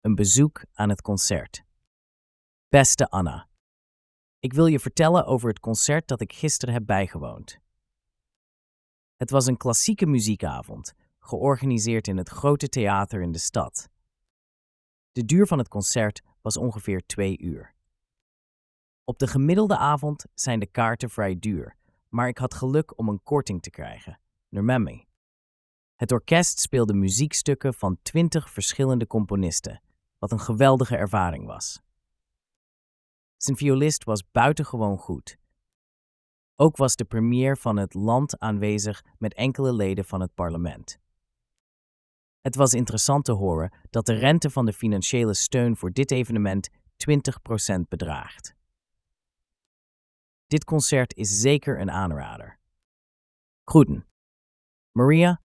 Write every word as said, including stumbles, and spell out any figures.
een bezoek aan het concert. Beste Anna, ik wil je vertellen over het concert dat ik gisteren heb bijgewoond. Het was een klassieke muziekavond, georganiseerd in het grote theater in de stad. De duur van het concert was ongeveer twee uur. Op de gemiddelde avond zijn de kaarten vrij duur, maar ik had geluk om een korting te krijgen. Normemi. Het orkest speelde muziekstukken van twintig verschillende componisten, wat een geweldige ervaring was. Zijn violist was buitengewoon goed. Ook was de premier van het land aanwezig met enkele leden van het parlement. Het was interessant te horen dat de rente van de financiële steun voor dit evenement twintig procent bedraagt. Dit concert is zeker een aanrader. Groeten. Maria,